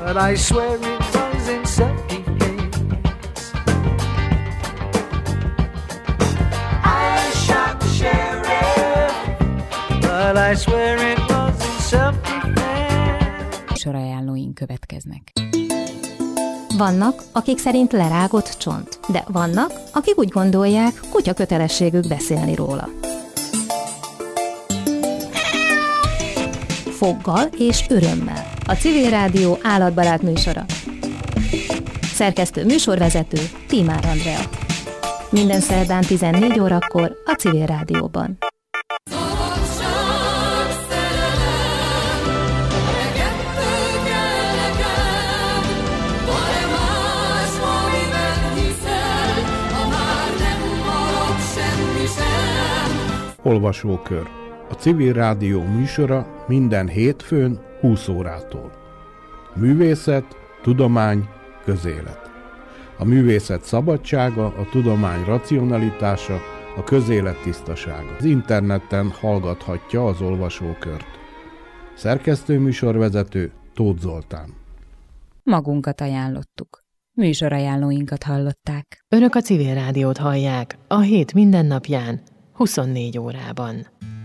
but I swear it was in self-defense. I shot the sheriff, but I swear it was in self-defense. Műsorajánlóink következnek. Vannak, akik szerint lerágott csont, de vannak, akik úgy gondolják, kutya kötelességük beszélni róla. Foggal és örömmel. A Civil Rádió állatbarát műsora. Szerkesztő műsorvezető Tímár Andrea. Minden szerdán 14 órakor a Civil Rádióban. Olvasókör. A Civil Rádió műsora minden hétfőn 20 órától. Művészet, tudomány, közélet. A művészet szabadsága, a tudomány racionalitása, a közélet tisztasága. Az interneten hallgathatja az olvasókört. Szerkesztő műsorvezető Tóth Zoltán. Magunkat ajánlottuk. Műsorajánlóinkat hallották. Önök a Civil Rádiót hallják a hét minden napján, 24 órában.